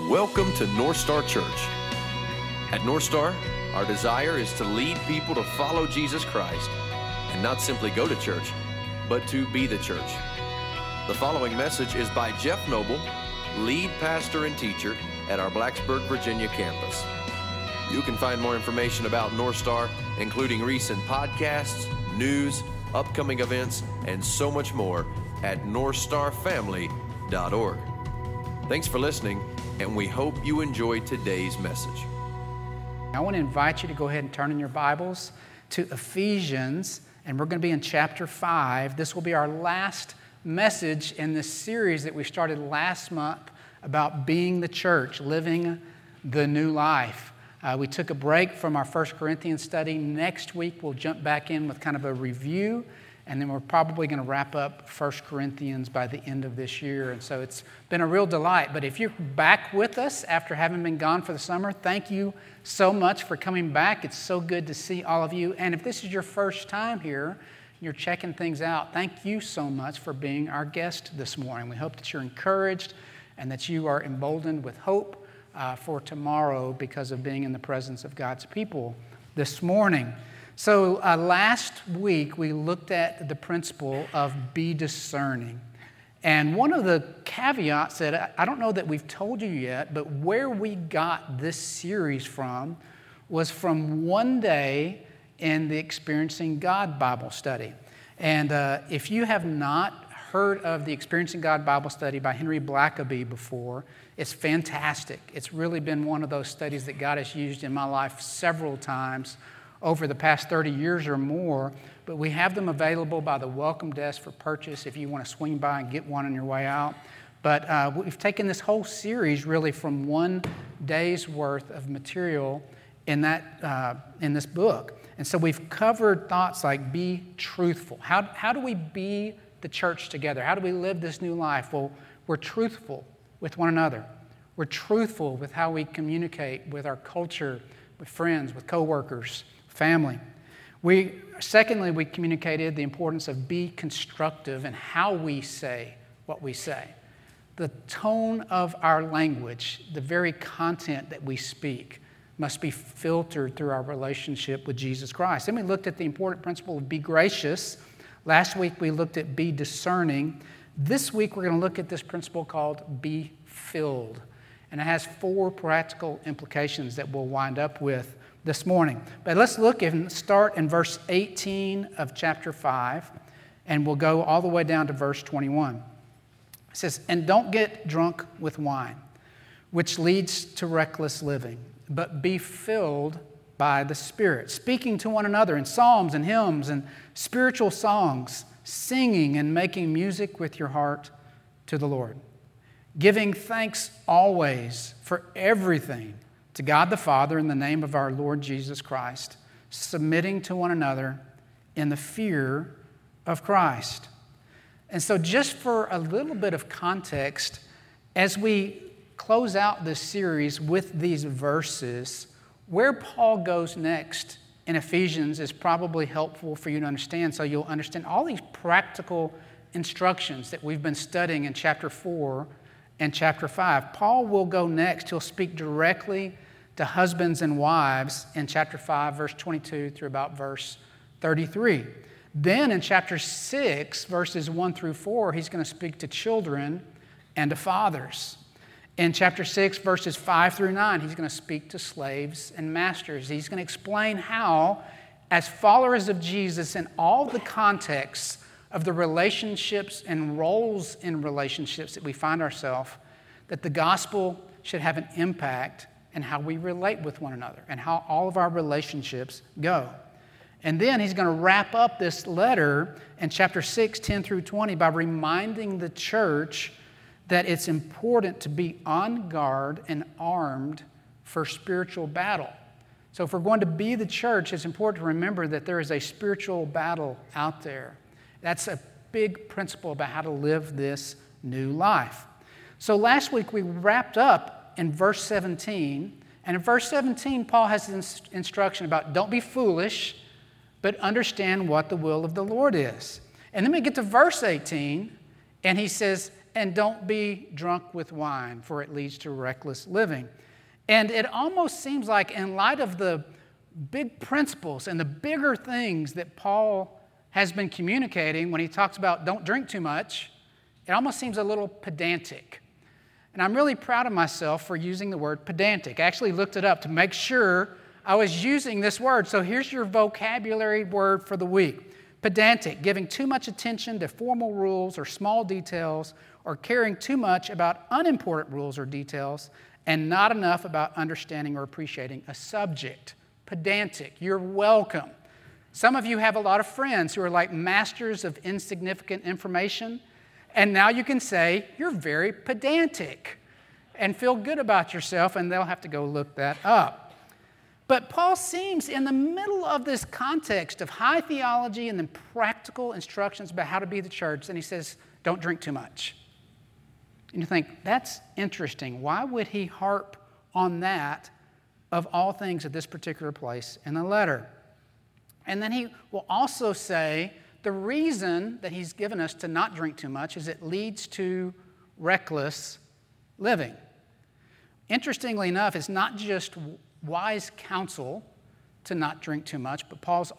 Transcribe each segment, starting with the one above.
Welcome to North Star Church. At North Star, our desire is to lead people to follow Jesus Christ and not simply go to church, but to be the church. The following message is by Jeff Noble, lead pastor and teacher at our Blacksburg, Virginia campus. You can find more information about North Star, including recent podcasts, news, upcoming events, and so much more at northstarfamily.org. Thanks for listening, and we hope you enjoyed today's message. I want to invite you to go ahead and turn in your Bibles to Ephesians, and we're going to be in chapter 5. This will be our last message in this series that we started last month about being the church, living the new life. We took a break from our 1 Corinthians study. Next week, we'll jump back in with kind of a review, and then we're probably going to wrap up 1 Corinthians by the end of this year. And so it's been a real delight. But if you're back with us after having been gone for the summer, thank you so much for coming back. It's so good to see all of you. And if this is your first time here, you're checking things out, thank you so much for being our guest this morning. We hope that you're encouraged and that you are emboldened with hope for tomorrow because of being in the presence of God's people this morning. So last week we looked at the principle of be discerning. And one of the caveats that I don't know that we've told you yet, but where we got this series from was from one day in the Experiencing God Bible study. And if you have not heard of the Experiencing God Bible study by Henry Blackaby before, it's fantastic. It's really been one of those studies that God has used in my life several times over the past 30 years or more, but we have them available by the welcome desk for purchase if you want to swing by and get one on your way out. But we've taken this whole series really from one day's worth of material in this book. And so we've covered thoughts like be truthful. How do we be the church together? How do we live this new life? Well, we're truthful with one another. We're truthful with how we communicate with our culture, with friends, with coworkers, family. Secondly, we communicated the importance of be constructive in how we say what we say. The tone of our language, the very content that we speak, must be filtered through our relationship with Jesus Christ. Then we looked at the important principle of be gracious. Last week we looked at be discerning. This week we're going to look at this principle called be filled. And it has 4 practical implications that we'll wind up with this morning. But let's look and start in verse 18 of chapter 5, and we'll go all the way down to verse 21. It says, "And don't get drunk with wine, which leads to reckless living, but be filled by the Spirit, speaking to one another in psalms and hymns and spiritual songs, singing and making music with your heart to the Lord, giving thanks always for everything to God the Father in the name of our Lord Jesus Christ, submitting to one another in the fear of Christ." And so just for a little bit of context, as we close out this series with these verses, where Paul goes next in Ephesians is probably helpful for you to understand, so you'll understand all these practical instructions that we've been studying in chapter 4 and chapter 5. Paul will go next. He'll speak directly to husbands and wives in chapter 5, verse 22 through about verse 33. Then in chapter 6, verses 1 through 4, he's going to speak to children and to fathers. In chapter 6, verses 5 through 9, he's going to speak to slaves and masters. He's going to explain how, as followers of Jesus in all the contexts of the relationships and roles in relationships that we find ourselves, that the gospel should have an impact in how we relate with one another and how all of our relationships go. And then he's going to wrap up this letter in chapter 6, 10 through 20 by reminding the church that it's important to be on guard and armed for spiritual battle. So if we're going to be the church, it's important to remember that there is a spiritual battle out there. That's a big principle about how to live this new life. So last week we wrapped up in verse 17, and in verse 17 Paul has this instruction about don't be foolish, but understand what the will of the Lord is. And then we get to verse 18, and he says, and don't be drunk with wine, for it leads to reckless living. And it almost seems like, in light of the big principles and the bigger things that Paul has been communicating when he talks about don't drink too much, it almost seems a little pedantic. And I'm really proud of myself for using the word pedantic. I actually looked it up to make sure I was using this word. So here's your vocabulary word for the week. Pedantic, giving too much attention to formal rules or small details, or caring too much about unimportant rules or details, and not enough about understanding or appreciating a subject. Pedantic, you're welcome. Some of you have a lot of friends who are like masters of insignificant information, and now you can say, you're very pedantic, and feel good about yourself, and they'll have to go look that up. But Paul seems in the middle of this context of high theology and then practical instructions about how to be the church, and he says, don't drink too much. And you think, that's interesting. Why would he harp on that of all things at this particular place in the letter? And then he will also say the reason that he's given us to not drink too much is it leads to reckless living. Interestingly enough, it's not just wise counsel to not drink too much, but Paul's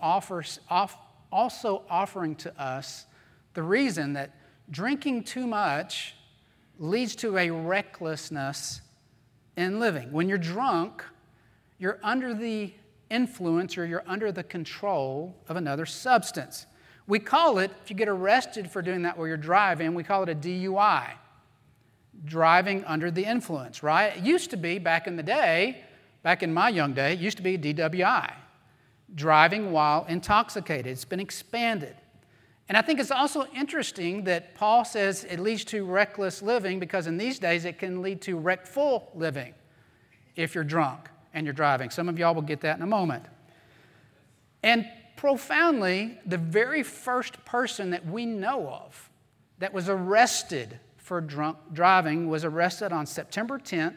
also offering to us the reason that drinking too much leads to a recklessness in living. When you're drunk, you're under the influence or you're under the control of another substance. We call it, if you get arrested for doing that while you're driving, we call it a DUI, driving under the influence, right? It used to be back in the day, back in my young day, it used to be a DWI, driving while intoxicated. It's been expanded. And I think it's also interesting that Paul says it leads to reckless living because in these days it can lead to wreckful living if you're drunk and you're driving. Some of y'all will get that in a moment. And profoundly, the very first person that we know of that was arrested for drunk driving was arrested on September 10th,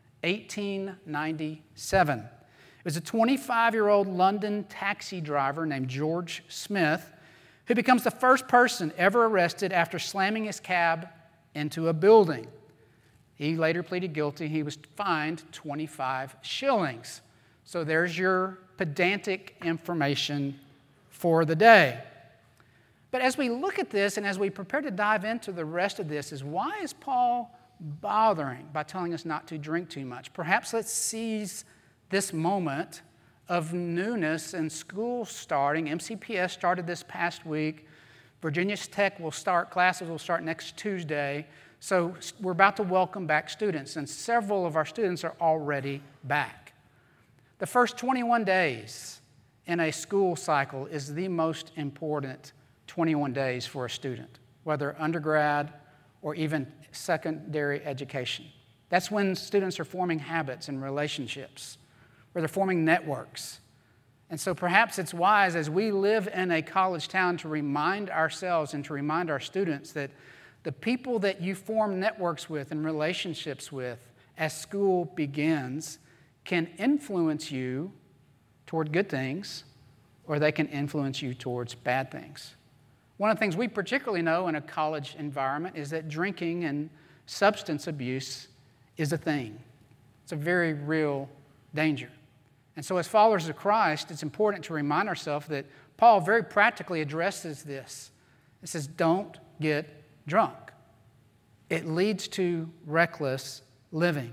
1897. It was a 25-year-old London taxi driver named George Smith who becomes the first person ever arrested after slamming his cab into a building. He later pleaded guilty. He was fined 25 shillings. So there's your pedantic information for the day. But as we look at this and as we prepare to dive into the rest of this, is why is Paul bothering by telling us not to drink too much? Perhaps let's seize this moment of newness and school starting. MCPS started this past week. Virginia Tech classes will start next Tuesday. So we're about to welcome back students, and several of our students are already back. The first 21 days in a school cycle is the most important 21 days for a student, whether undergrad or even secondary education. That's when students are forming habits and relationships, where they're forming networks. And so perhaps it's wise as we live in a college town to remind ourselves and to remind our students that the people that you form networks with and relationships with as school begins can influence you toward good things, or they can influence you towards bad things. One of the things we particularly know in a college environment is that drinking and substance abuse is a thing. It's a very real danger. And so as followers of Christ, it's important to remind ourselves that Paul very practically addresses this. It says, don't get drunk. It leads to reckless living.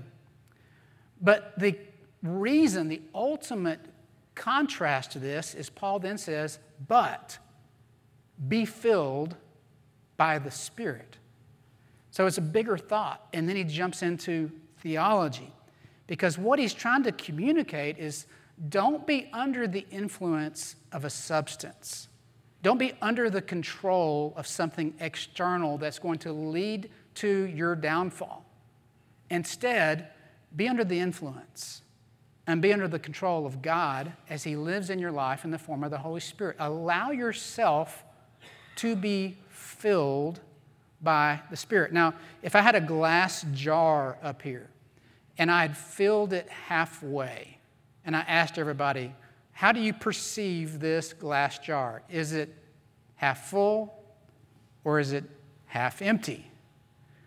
But the reason, the ultimate contrast to this is Paul then says, but be filled by the Spirit. So it's a bigger thought. And then he jumps into theology. Because what he's trying to communicate is don't be under the influence of a substance. Don't be under the control of something external that's going to lead to your downfall. Instead, be under the influence and be under the control of God as He lives in your life in the form of the Holy Spirit. Allow yourself to be filled by the Spirit. Now, if I had a glass jar up here and I had filled it halfway, and I asked everybody, how do you perceive this glass jar? Is it half full or is it half empty?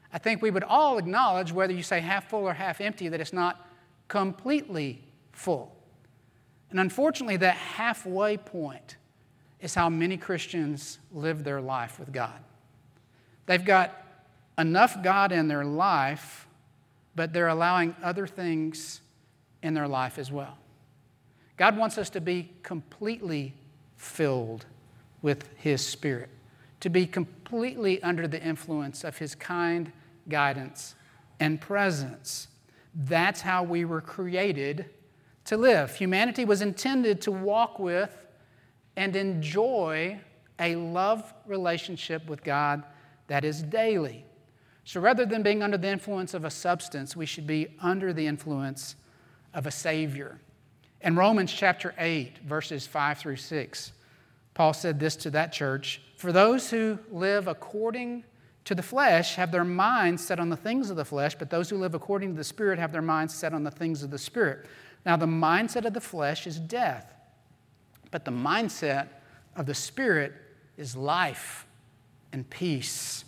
I think we would all acknowledge, whether you say half full or half empty, that it's not completely full. And unfortunately, that halfway point is how many Christians live their life with God. They've got enough God in their life, but they're allowing other things in their life as well. God wants us to be completely filled with His Spirit, to be completely under the influence of His kind guidance and presence. That's how we were created to live. Humanity was intended to walk with and enjoy a love relationship with God that is daily. So rather than being under the influence of a substance, we should be under the influence of a Savior. In Romans chapter 8, verses 5 through 6, Paul said this to that church: "For those who live according to the flesh have their minds set on the things of the flesh, but those who live according to the Spirit have their minds set on the things of the Spirit. Now the mindset of the flesh is death, but the mindset of the Spirit is life and peace."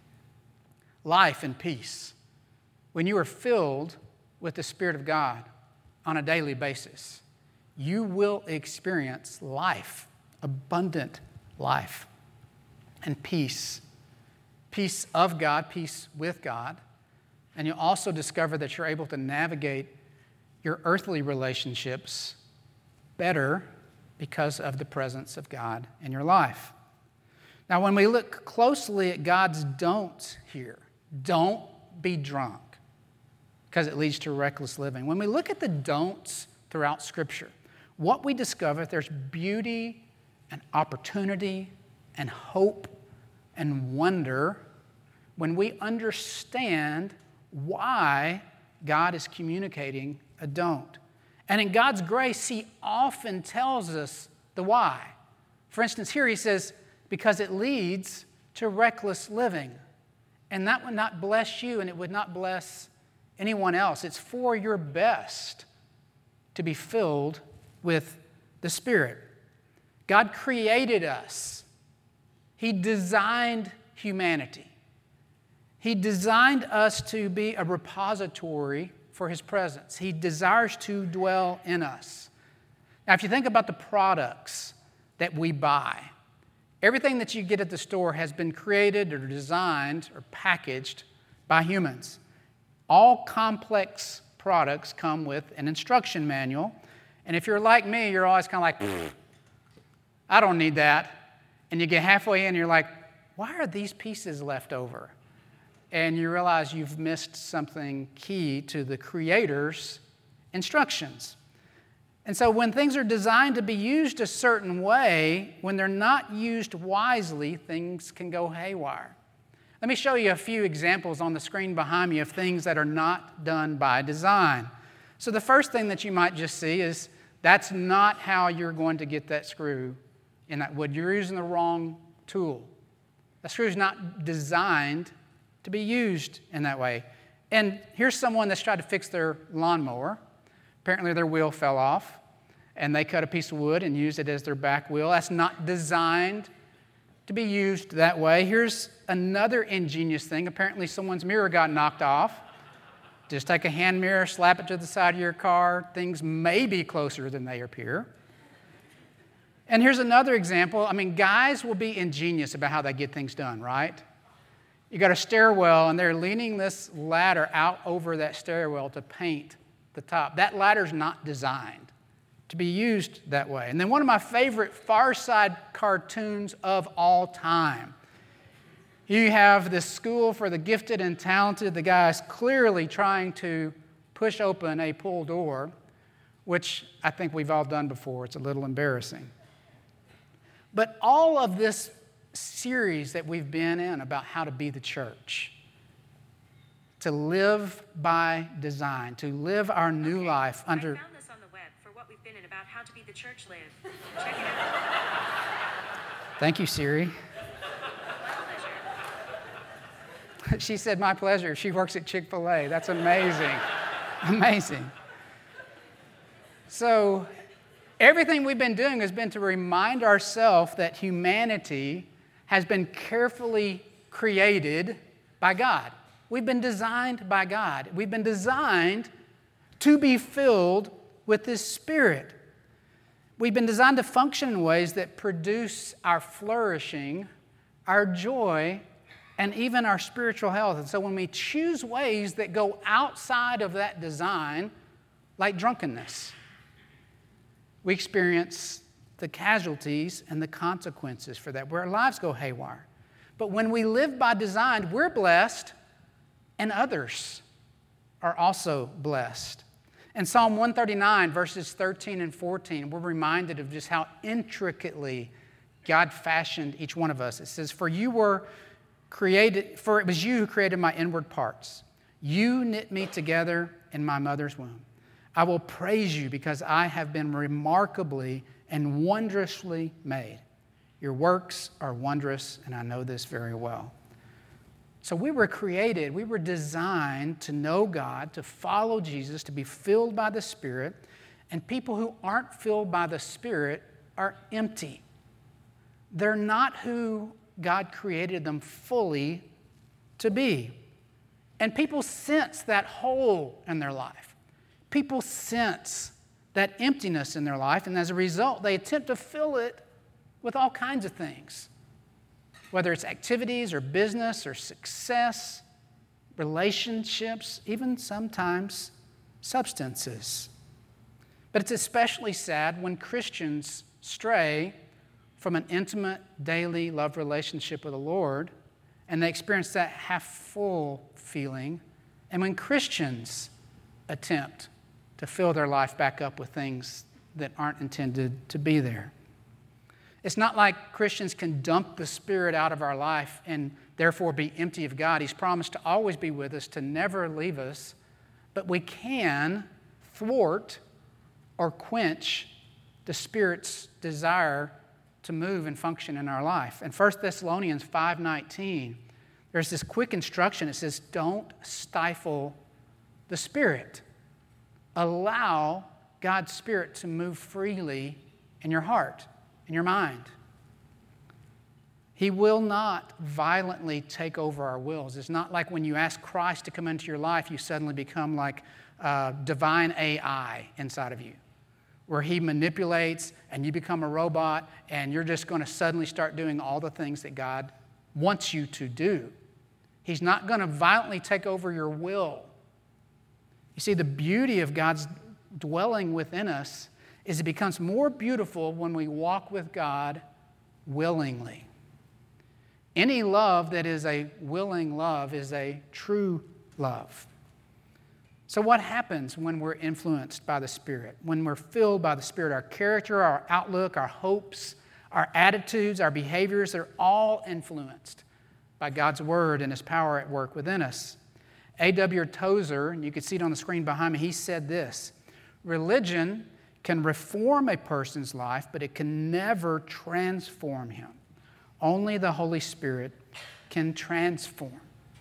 Life and peace. When you are filled with the Spirit of God on a daily basis, you will experience life, abundant life, and peace. Peace of God, peace with God. And you'll also discover that you're able to navigate your earthly relationships better because of the presence of God in your life. Now, when we look closely at God's don'ts here, don't be drunk, because it leads to reckless living. When we look at the don'ts throughout Scripture, what we discover, there's beauty and opportunity and hope and wonder when we understand why God is communicating a don't. And in God's grace, He often tells us the why. For instance, here He says, because it leads to reckless living. And that would not bless you, and it would not bless anyone else. It's for your best to be filled with the Spirit. God created us. He designed humanity. He designed us to be a repository for His presence. He desires to dwell in us. Now, if you think about the products that we buy, everything that you get at the store has been created or designed or packaged by humans. All complex products come with an instruction manual. And if you're like me, you're always kind of like, I don't need that. And you get halfway in and you're like, why are these pieces left over? And you realize you've missed something key to the Creator's instructions. And so when things are designed to be used a certain way, when they're not used wisely, things can go haywire. Let me show you a few examples on the screen behind me of things that are not done by design. So the first thing that you might just see is that's not how you're going to get that screw in that wood. You're using the wrong tool. The screw is not designed to be used in that way. And here's someone that's tried to fix their lawnmower. Apparently their wheel fell off, and they cut a piece of wood and used it as their back wheel. That's not designed to be used that way. Here's another ingenious thing. Apparently someone's mirror got knocked off. Just take a hand mirror, slap it to the side of your car. Things may be closer than they appear. And here's another example. Guys will be ingenious about how they get things done, right? You got a stairwell, and they're leaning this ladder out over that stairwell to paint the top. That ladder's not designed to be used that way. And then one of my favorite Far Side cartoons of all time. You have this school for the gifted and talented. The guy's clearly trying to push open a pull door, which I think we've all done before. It's a little embarrassing. But all of this series that we've been in about how to be the church, to live by design, to live our new life under... I found this on the web for what we've been in about how to be the church live. Check it out. Thank you, Siri. My pleasure. She said, my pleasure. She works at Chick-fil-A. That's amazing. Amazing. So everything we've been doing has been to remind ourselves that humanity has been carefully created by God. We've been designed by God. We've been designed to be filled with His Spirit. We've been designed to function in ways that produce our flourishing, our joy, and even our spiritual health. And so when we choose ways that go outside of that design, like drunkenness, we experience the casualties and the consequences for that, where our lives go haywire. But when we live by design, we're blessed, and others are also blessed. In Psalm 139, verses 13 and 14, we're reminded of just how intricately God fashioned each one of us. It says, for it was you who created my inward parts. You knit me together in my mother's womb. I will praise you because I have been remarkably and wondrously made. Your works are wondrous, and I know this very well. So we were created, we were designed to know God, to follow Jesus, to be filled by the Spirit, and people who aren't filled by the Spirit are empty. They're not who God created them fully to be. And people sense that hole in their life. People sense that emptiness in their life, and as a result, they attempt to fill it with all kinds of things. Whether it's activities or business or success, relationships, even sometimes substances. But it's especially sad when Christians stray from an intimate, daily love relationship with the Lord, and they experience that half-full feeling, and when Christians attempt to fill their life back up with things that aren't intended to be there. It's not like Christians can dump the Spirit out of our life and therefore be empty of God. He's promised to always be with us, to never leave us, but we can thwart or quench the Spirit's desire to move and function in our life. In 1 Thessalonians 5:19, there's this quick instruction. It says, don't stifle the Spirit. Allow God's Spirit to move freely in your heart, in your mind. He will not violently take over our wills. It's not like when you ask Christ to come into your life, you suddenly become like divine AI inside of you, where He manipulates and you become a robot and you're just going to suddenly start doing all the things that God wants you to do. He's not going to violently take over your will. You see, the beauty of God's dwelling within us is it becomes more beautiful when we walk with God willingly. Any love that is a willing love is a true love. So what happens when we're influenced by the Spirit? When we're filled by the Spirit, our character, our outlook, our hopes, our attitudes, our behaviors, they're all influenced by God's Word and His power at work within us. A.W. Tozer, and you can see it on the screen behind me, he said this: religion can reform a person's life, but it can never transform him. Only the Holy Spirit can transform.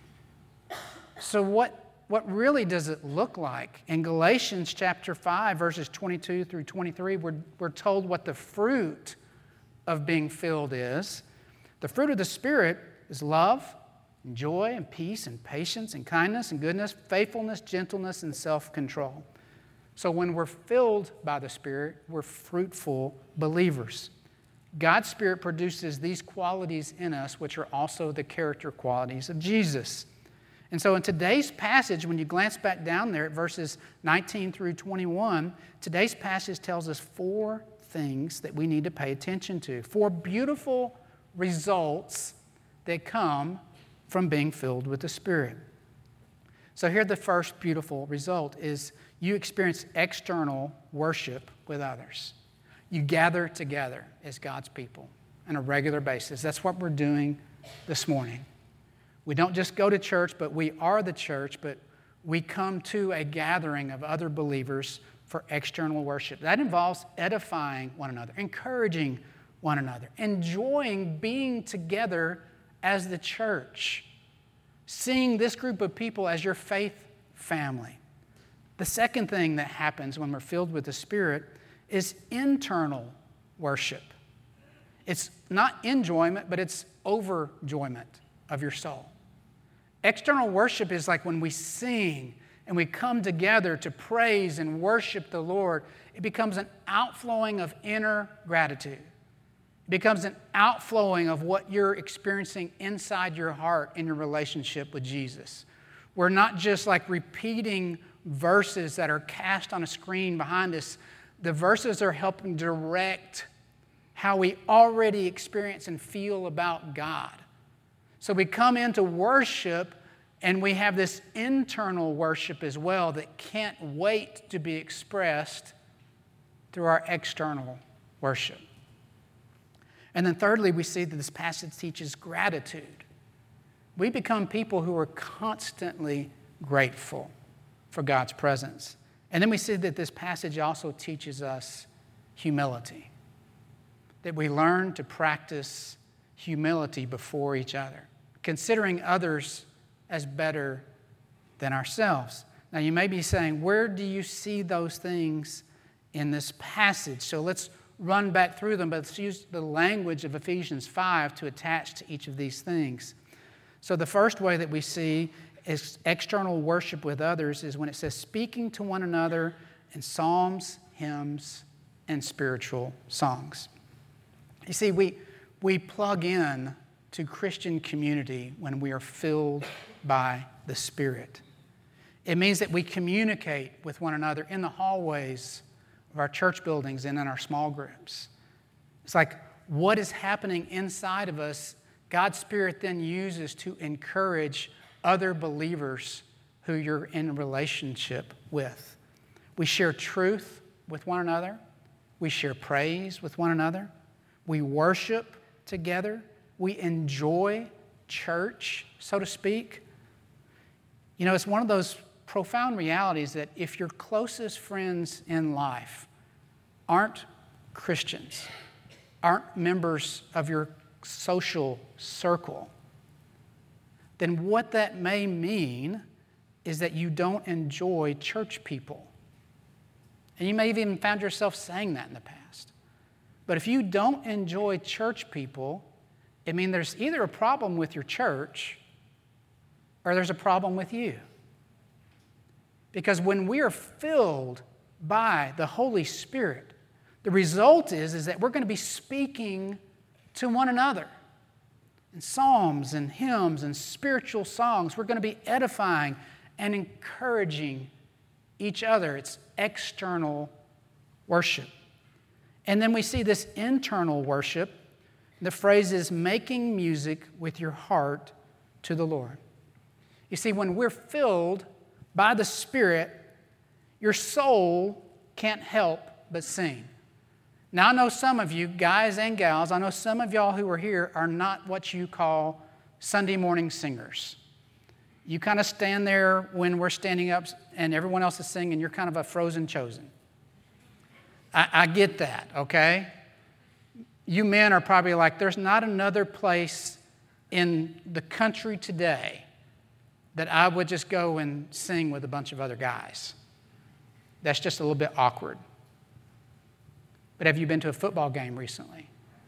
So what really does it look like? In Galatians chapter 5, verses 22 through 23, we're told what the fruit of being filled is. The fruit of the Spirit is love, and joy, and peace, and patience, and kindness, and goodness, faithfulness, gentleness, and self-control. So when we're filled by the Spirit, we're fruitful believers. God's Spirit produces these qualities in us, which are also the character qualities of Jesus. And so in today's passage, when you glance back down there at verses 19 through 21, today's passage tells us 4 things that we need to pay attention to. 4 beautiful results that come from being filled with the Spirit. So here the first beautiful result is you experience external worship with others. You gather together as God's people on a regular basis. That's what we're doing this morning. We don't just go to church, but we are the church, but we come to a gathering of other believers for external worship. That involves edifying one another, encouraging one another, enjoying being together as the church, seeing this group of people as your faith family. The second thing that happens when we're filled with the Spirit is internal worship. It's not enjoyment, but it's overjoyment of your soul. External worship is like when we sing and we come together to praise and worship the Lord. It becomes an outflowing of inner gratitude. It becomes an outflowing of what you're experiencing inside your heart in your relationship with Jesus. We're not just like repeating verses that are cast on a screen behind us. The verses are helping direct how we already experience and feel about God. So we come into worship and we have this internal worship as well that can't wait to be expressed through our external worship. And then thirdly, we see that this passage teaches gratitude. We become people who are constantly grateful for God's presence. And then we see that this passage also teaches us humility, that we learn to practice humility before each other, considering others as better than ourselves. Now, you may be saying, where do you see those things in this passage? So let's run back through them, but let's use the language of Ephesians 5 to attach to each of these things. So the first way that we see is external worship with others is when it says speaking to one another in psalms, hymns, and spiritual songs. You see, we plug in to Christian community when we are filled by the Spirit. It means that we communicate with one another in the hallways of our church buildings and in our small groups. It's like what is happening inside of us, God's Spirit then uses to encourage other believers who you're in relationship with. We share truth with one another. We share praise with one another. We worship together. We enjoy church, so to speak. You know, it's one of those profound realities that if your closest friends in life aren't Christians, aren't members of your social circle, then what that may mean is that you don't enjoy church people. And you may have even found yourself saying that in the past. But if you don't enjoy church people, it means there's either a problem with your church or there's a problem with you. Because when we are filled by the Holy Spirit, the result is that we're going to be speaking to one another. In psalms and hymns and spiritual songs, we're going to be edifying and encouraging each other. It's external worship. And then we see this internal worship. The phrase is making music with your heart to the Lord. You see, when we're filled by the Spirit, your soul can't help but sing. Now, I know some of you, guys and gals, I know some of y'all who are here are not what you call Sunday morning singers. You kind of stand there when we're standing up and everyone else is singing, you're kind of a frozen chosen. I get that, okay? You men are probably like, there's not another place in the country today that I would just go and sing with a bunch of other guys. That's just a little bit awkward. But have you been to a football game recently?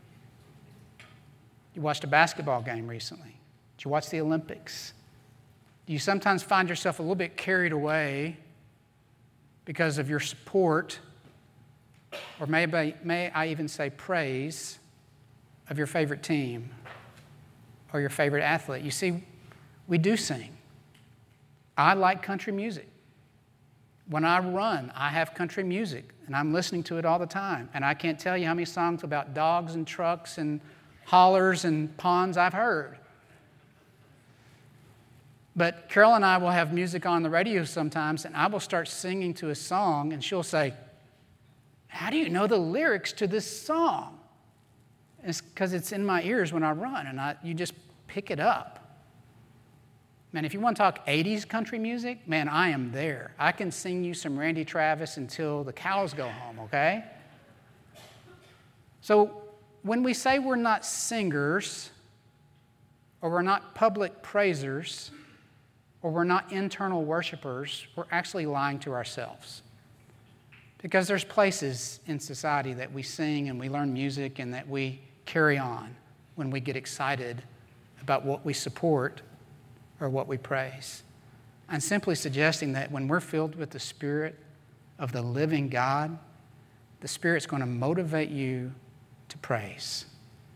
You watched a basketball game recently? Did you watch the Olympics? Do you sometimes find yourself a little bit carried away because of your support, or may I even say praise, of your favorite team or your favorite athlete? You see, we do sing. I like country music. When I run, I have country music, and I'm listening to it all the time. And I can't tell you how many songs about dogs and trucks and hollers and ponds I've heard. But Carol and I will have music on the radio sometimes, and I will start singing to a song, and she'll say, "How do you know the lyrics to this song?" And it's because it's in my ears when I run, and you just pick it up. Man, if you want to talk 80s country music, man, I am there. I can sing you some Randy Travis until the cows go home, okay? So when we say we're not singers, or we're not public praisers, or we're not internal worshipers, we're actually lying to ourselves. Because there's places in society that we sing and we learn music and that we carry on when we get excited about what we support. or what we praise. I'm simply suggesting that when we're filled with the Spirit of the living God, the Spirit's going to motivate you to praise.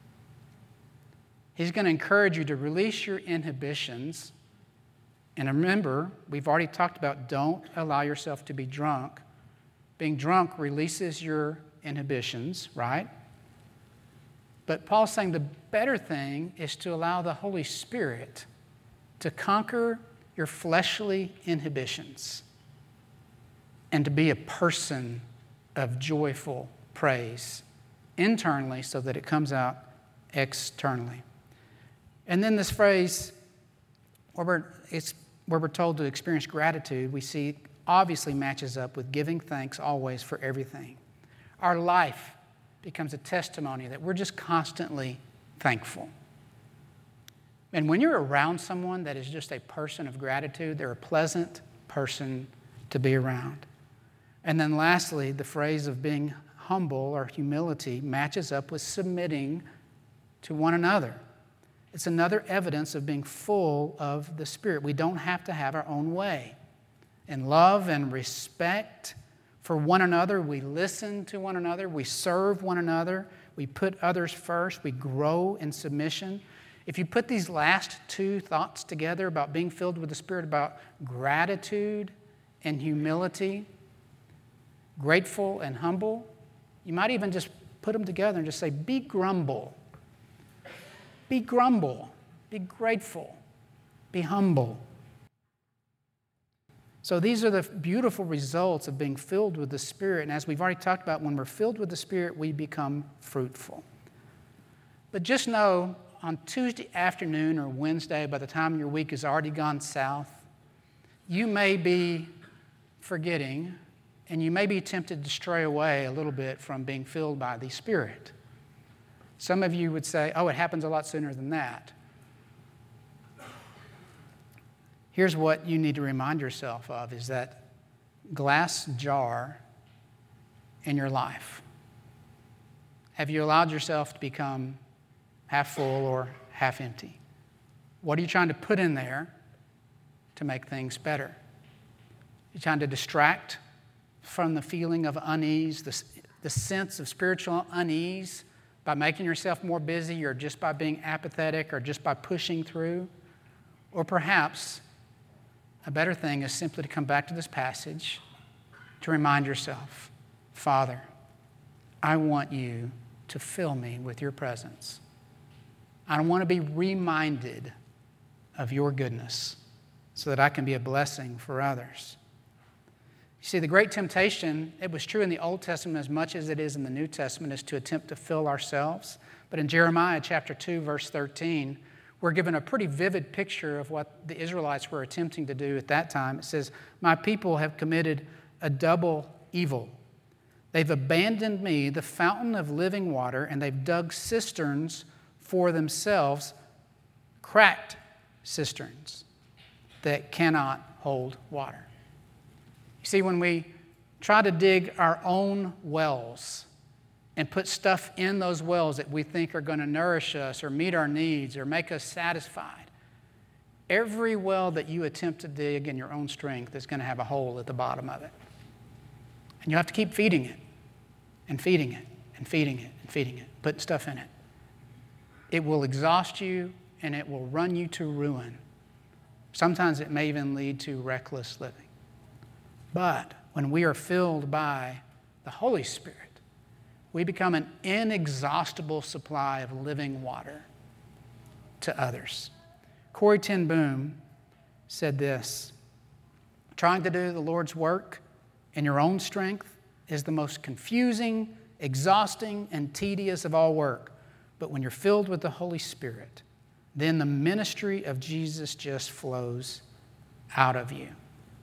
He's going to encourage you to release your inhibitions. And remember, we've already talked about don't allow yourself to be drunk. Being drunk releases your inhibitions, right? But Paul's saying the better thing is to allow the Holy Spirit to conquer your fleshly inhibitions and to be a person of joyful praise internally so that it comes out externally. And then this phrase, where we're told to experience gratitude, we see obviously matches up with giving thanks always for everything. Our life becomes a testimony that we're just constantly thankful. And when you're around someone that is just a person of gratitude, they're a pleasant person to be around. And then lastly, the phrase of being humble or humility matches up with submitting to one another. It's another evidence of being full of the Spirit. We don't have to have our own way. In love and respect for one another, we listen to one another, we serve one another, we put others first, we grow in submission. If you put these last two thoughts together about being filled with the Spirit, about gratitude and humility, grateful and humble, you might even just put them together and just say, be grumble. Be grumble. Be grateful. Be humble. So these are the beautiful results of being filled with the Spirit. And as we've already talked about, when we're filled with the Spirit, we become fruitful. But just know, on Tuesday afternoon or Wednesday, by the time your week has already gone south, you may be forgetting and you may be tempted to stray away a little bit from being filled by the Spirit. Some of you would say, oh, it happens a lot sooner than that. Here's what you need to remind yourself of, is that glass jar in your life. Have you allowed yourself to become half full or half empty? What are you trying to put in there to make things better? You're trying to distract from the feeling of unease, the sense of spiritual unease, by making yourself more busy, or just by being apathetic, or just by pushing through? Or perhaps a better thing is simply to come back to this passage to remind yourself, Father, I want you to fill me with your presence. I want to be reminded of your goodness so that I can be a blessing for others. You see, the great temptation, it was true in the Old Testament as much as it is in the New Testament, is to attempt to fill ourselves. But in Jeremiah chapter 2, verse 13, we're given a pretty vivid picture of what the Israelites were attempting to do at that time. It says, my people have committed a double evil. They've abandoned me, the fountain of living water, and they've dug cisterns for themselves, cracked cisterns that cannot hold water. You see, when we try to dig our own wells and put stuff in those wells that we think are going to nourish us or meet our needs or make us satisfied, every well that you attempt to dig in your own strength is going to have a hole at the bottom of it. And you have to keep feeding it and feeding it and feeding it and feeding it, putting stuff in it. It will exhaust you and it will run you to ruin. Sometimes it may even lead to reckless living. But when we are filled by the Holy Spirit, we become an inexhaustible supply of living water to others. Corrie ten Boom said this, trying to do the Lord's work in your own strength is the most confusing, exhausting, and tedious of all work. But when you're filled with the Holy Spirit, then the ministry of Jesus just flows out of you.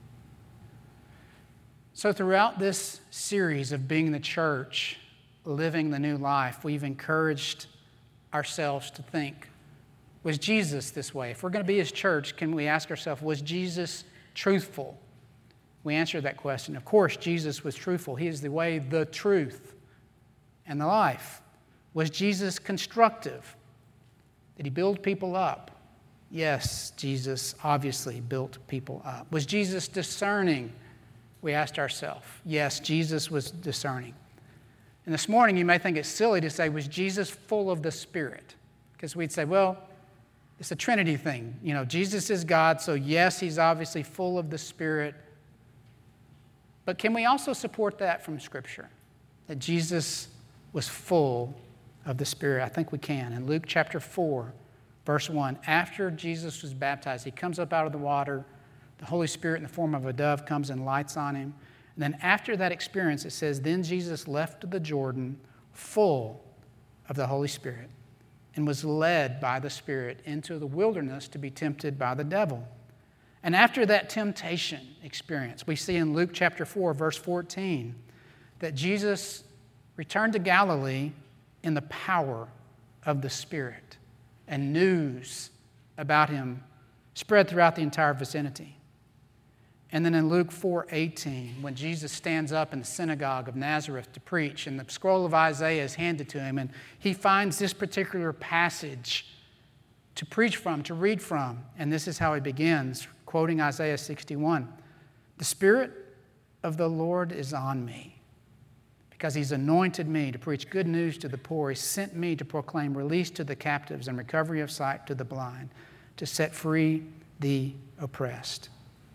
So throughout this series of being the church, living the new life, we've encouraged ourselves to think, was Jesus this way? If we're going to be his church, can we ask ourselves, was Jesus truthful? We answered that question. Of course, Jesus was truthful. He is the way, the truth, and the life. Was Jesus constructive? Did he build people up? Yes, Jesus obviously built people up. Was Jesus discerning? We asked ourselves. Yes, Jesus was discerning. And this morning you may think it's silly to say, was Jesus full of the Spirit? Because we'd say, well, it's a Trinity thing. You know, Jesus is God, so yes, he's obviously full of the Spirit. But can we also support that from Scripture? That Jesus was full of the Spirit? I think we can. In Luke chapter 4, verse 1, after Jesus was baptized, he comes up out of the water. The Holy Spirit in the form of a dove comes and lights on him. And then after that experience, it says, then Jesus left the Jordan full of the Holy Spirit and was led by the Spirit into the wilderness to be tempted by the devil. And after that temptation experience, we see in Luke chapter 4, verse 14, that Jesus returned to Galilee in the power of the Spirit, and news about him spread throughout the entire vicinity. And then in Luke 4:18, when Jesus stands up in the synagogue of Nazareth to preach, and the scroll of Isaiah is handed to him, and he finds this particular passage to preach from, to read from, and this is how he begins, quoting Isaiah 61. The Spirit of the Lord is on me, because he's anointed me to preach good news to the poor. He sent me to proclaim release to the captives and recovery of sight to the blind, to set free the oppressed.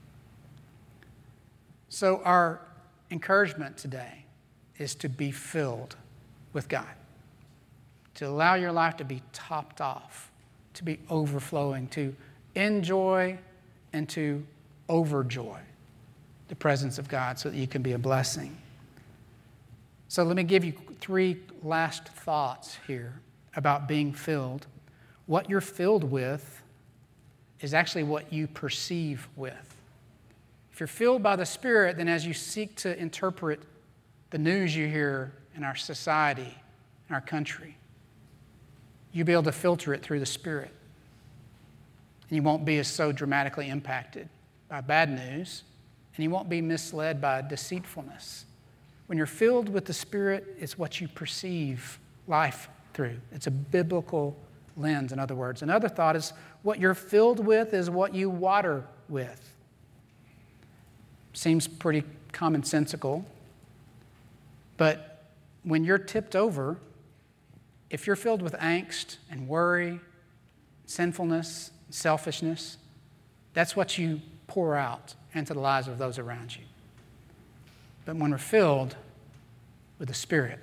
So our encouragement today is to be filled with God, to allow your life to be topped off, to be overflowing, to enjoy and to overjoy the presence of God so that you can be a blessing. So let me give you 3 last thoughts here about being filled. What you're filled with is actually what you perceive with. If you're filled by the Spirit, then as you seek to interpret the news you hear in our society, in our country, you'll be able to filter it through the Spirit. And you won't be as so dramatically impacted by bad news, and you won't be misled by deceitfulness. When you're filled with the Spirit, it's what you perceive life through. It's a biblical lens, in other words. Another thought is what you're filled with is what you water with. Seems pretty commonsensical, but when you're tipped over, if you're filled with angst and worry, sinfulness, selfishness, that's what you pour out into the lives of those around you. But when we're filled with the Spirit,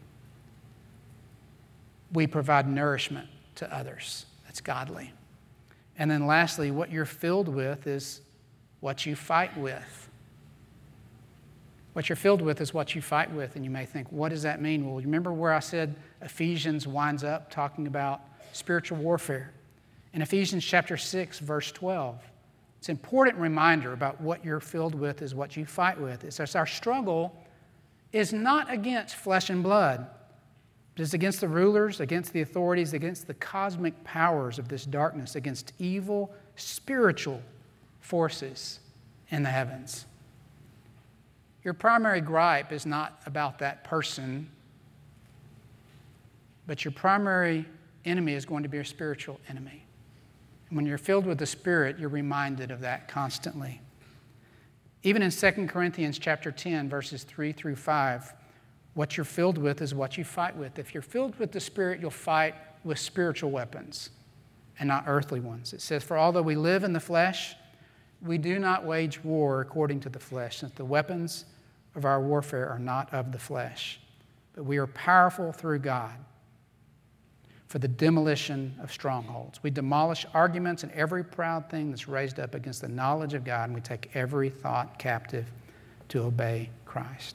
we provide nourishment to others that's godly. And then lastly, what you're filled with is what you fight with. What you're filled with is what you fight with. And you may think, what does that mean? Well, remember where I said Ephesians winds up talking about spiritual warfare? In Ephesians chapter 6, verse 12, it's an important reminder about what you're filled with is what you fight with. It says our struggle is not against flesh and blood, but it's against the rulers, against the authorities, against the cosmic powers of this darkness, against evil spiritual forces in the heavens. Your primary gripe is not about that person, but your primary enemy is going to be your spiritual enemy. And when you're filled with the Spirit, you're reminded of that constantly. Even in 2 Corinthians chapter 10, verses 3 through 5, what you're filled with is what you fight with. If you're filled with the Spirit, you'll fight with spiritual weapons and not earthly ones. It says, for although we live in the flesh, we do not wage war according to the flesh, since the weapons of our warfare are not of the flesh, but we are powerful through God for the demolition of strongholds. We demolish arguments and every proud thing that's raised up against the knowledge of God, and we take every thought captive to obey Christ.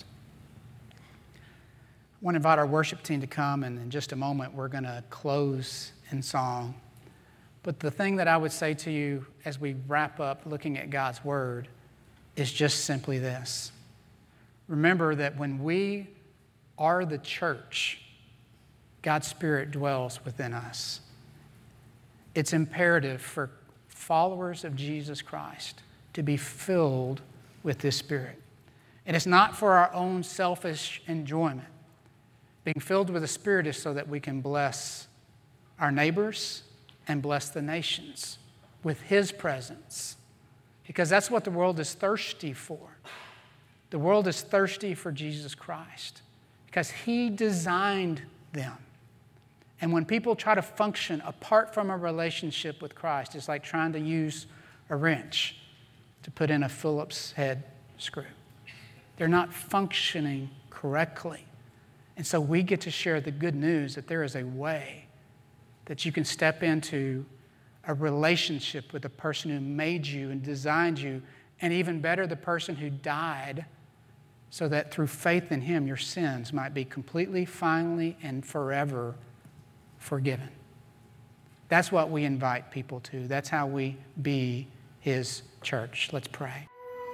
I want to invite our worship team to come, and in just a moment we're going to close in song. But the thing that I would say to you as we wrap up looking at God's Word is just simply this. Remember that when we are the church, God's Spirit dwells within us. It's imperative for followers of Jesus Christ to be filled with this Spirit. And it's not for our own selfish enjoyment. Being filled with the Spirit is so that we can bless our neighbors and bless the nations with His presence, because that's what the world is thirsty for. The world is thirsty for Jesus Christ because He designed them. And when people try to function apart from a relationship with Christ, it's like trying to use a wrench to put in a Phillips head screw. They're not functioning correctly. And so we get to share the good news that there is a way that you can step into a relationship with the person who made you and designed you, and even better, the person who died, so that through faith in Him, your sins might be completely, finally, and forever forgiven. That's what we invite people to. That's how we be His church. Let's pray.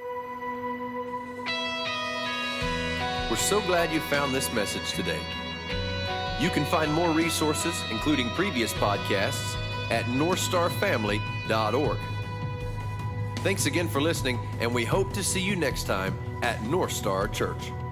We're so glad you found this message today. You can find more resources, including previous podcasts, at northstarfamily.org. Thanks again for listening, and we hope to see you next time at North Star Church.